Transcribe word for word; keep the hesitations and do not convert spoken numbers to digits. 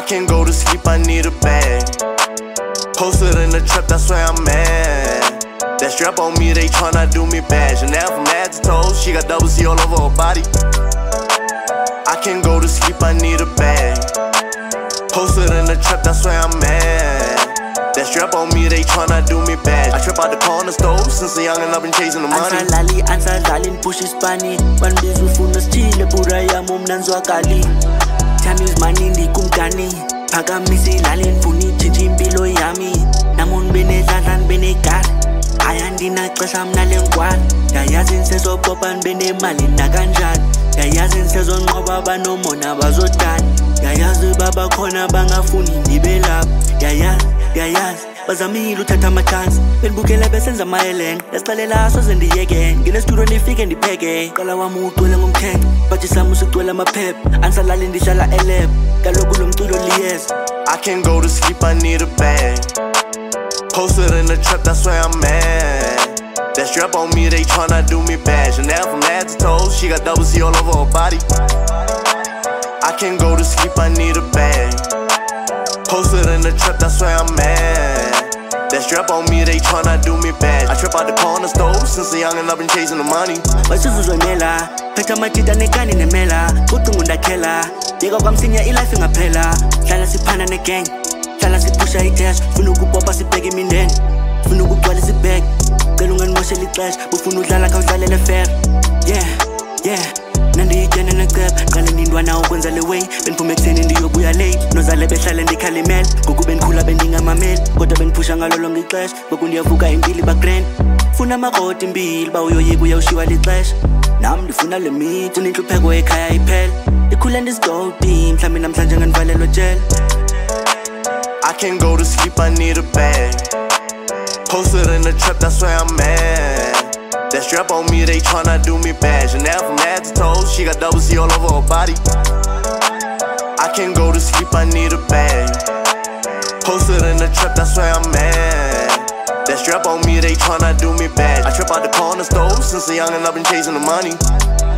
can't go to sleep, I need a bag. Posted in the trap, that's where I'm at. That strap on me, they tryna do me bad. And now from head to toe, she got double C all over her body. I can't go to sleep, I need a bag. Posted in the trap, that's where I'm at. That strap on me, they tryna do me bad. I trip out the corner stove, since a young and I've been chasing the money. Ansalali, ansalali, push ispani. Banbizu funa stile, pura ya mumnanzwa kali. Time is money, ndi kumkani. Phakamisi lali nfuni, chinchi impilo yami. Namun bene zalan, bene kar. Ayandina xesha mna lenkwani. Yayazi nsezopopa nbene mali nakanjani. Yayazi nsezonqoba banomona bazodani. Yayazi baba khona bangafuni ndibe lapha. Yayazi, yayazi bazamile uthatha ama-chance. Benibukele besenza ama-elenga. Yasixalela soze ndiyeke. Nginesitulo nifike ndipheke. Qala wami ugcwele ngomkhenke. Bathi sami usigcwele amaphepha. Ansalali ndishala elab. Kaloku lo mculo liyeza. I can't go to sleep, I need a bag. Posted in the trap, that's where I'm at. That strap on me, they tryna do me bad. And now from head to toe, she got double C all over her body. I can't go to sleep, I need a bag. Posted in the trap, that's where I'm at. That strap on me, they tryna do me bad. I trip out the corner stove, since a young and I've been chasing the money. Basuzuzwemela, phetha matita nekani nemela. Kutungu ndakhela, yeka kwamsinya ilife ingaphela. Hlala siphana negang, hlala sipusha i-cash. Funa ukupopa sibheke imindeni, funa ukugcwala isibheke. Cela unganimoshela ixesha, ufuna udlala khawudlalele fair. Yeah, yeah, nandiyitshene neceba. Qale nindwana ukwenza le way. Beniphume ekuseni ndiyobuya late. Nozale behlale ndikhalimele. Ngoku bendikhula bendingamameli. Kodwa bendiphusha ngalo lonke ixesha. Ngoku ndiyavuka impilo ibagrand. Funa amakoti impilo, ba uyoyika uyawushiwa lixesha. Nami ndifuna le meat, funa inhlupheko ekhaya iphela. Ndikhule ndisigodi, mhlambe namhlanje nganivalelwa jele. I can't go to sleep, I need a bag. Posted in the trap, that's where I'm at. That strap on me, they tryna do me bad. And now from head to toe, she got double C all over her body. I can't go to sleep, I need a bag. Posted in the trap, that's where I'm at. That strap on me, they tryna do me bad. I trip out the corner stove, since a young and I've been chasing the money.